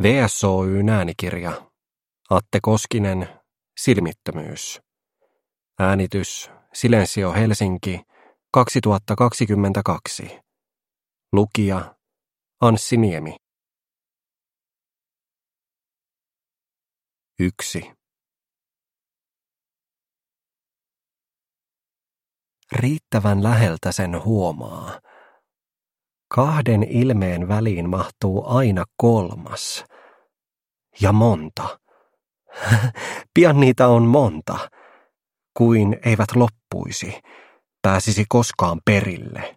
VSOY:n äänikirja. Atte Koskinen, Silmittömyys. Äänitys Silensio Helsinki 2022. Lukija Anssi Niemi. 1. Riittävän läheltä sen huomaa. 2 ilmeen väliin mahtuu aina 3. Ja monta. Pian niitä on monta. Kuin eivät loppuisi, pääsisi koskaan perille.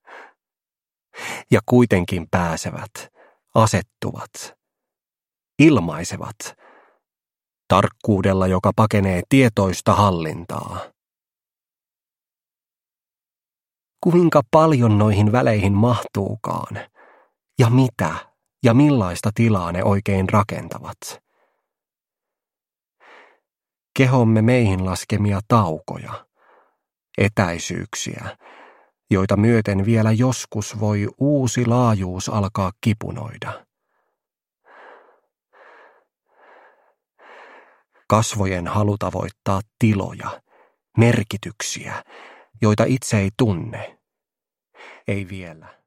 Ja kuitenkin pääsevät, asettuvat, ilmaisevat, tarkkuudella, joka pakenee tietoista hallintaa. Kuinka paljon noihin väleihin mahtuukaan, ja mitä ja millaista tilaa ne oikein rakentavat? Kehomme meihin laskemia taukoja, etäisyyksiä, joita myöten vielä joskus voi uusi laajuus alkaa kipunoida. Kasvojen halu tavoittaa tiloja, merkityksiä, joita itse ei tunne, ei vielä.